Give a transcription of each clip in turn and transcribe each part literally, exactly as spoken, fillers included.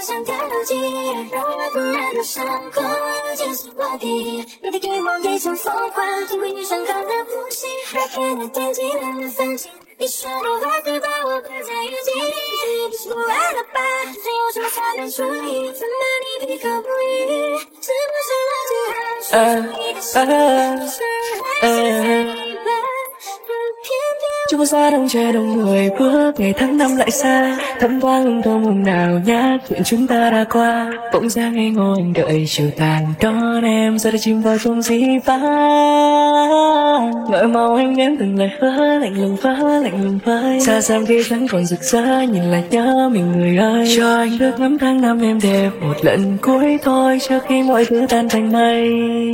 想看到记忆，让我突然的伤口坚实落地。你的给我一种疯狂，听回你伤口的呼吸，打开那点击了的放弃。你说的话会把我刻在日记里，不是不爱了吧？这有什么才能处理？怎么你闭口不语？是不是我最好说一个心里是爱谁了？ Chúng ta xa đông trời đông người bước ngày tháng năm lại xa, thấm thoáng hương thơm hôm nào nhát chuyện chúng ta đã qua. Bỗng ra ngây ngô anh đợi chiều tàn đón em, giờ đã chìm vào trong dĩ vãng. Ngỡ mong anh nếm từng lời hứa lạnh lùng vỡ lạnh lùng vơi, xa xăm khi vẫn còn rực rỡ nhìn lại nhớ mình người ơi. Cho anh được ngắm tháng năm êm đẹp một lần cuối thôi trước khi mọi thứ tan thành mây.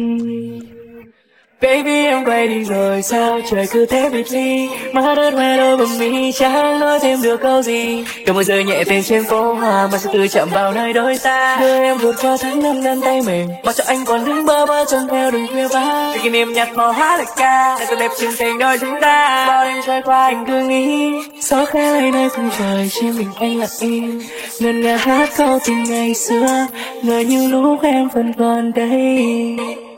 Baby em quay đi rồi sao trời cứ thế biệt ly, má đất hoe đôi bờ mi chẳng nói thêm được câu gì. Cầm môi rơi nhẹ tên trên phố hoa mà sẽ từ chạm vào nơi đôi ta, đưa em vượt qua tháng năm ngăn tay mềm mặc cho anh còn đứng bơ vơ chân theo đường khuya vã. Kỷ niệm nhạt màu hóa lời ca đã tốt đẹp trên tình đôi chúng ta. Bao đêm trôi qua anh cứ nghĩ gió khẽ lay nơi khung trời chỉ mình anh lặng im, ngân nga hát câu tình ngày xưa ngờ như lúc em vẫn còn đây.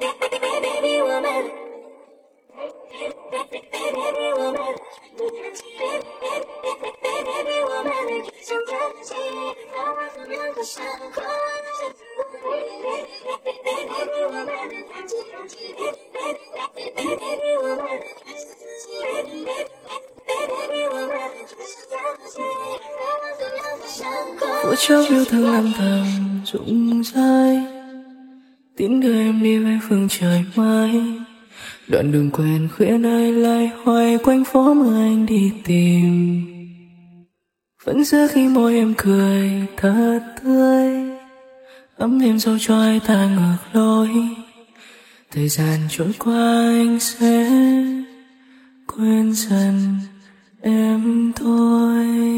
Phút chốc yêu thương âm thầm rụng rơi, tín đưa em đi về phương trời mới. Đoạn đường quen khuya nơi lại hoài quanh phố mà anh đi tìm, vẫn giữ khi môi em cười thật tươi, ấm êm dấu cho ai ta ngược lối. Thời gian trôi qua anh sẽ quên dần em thôi.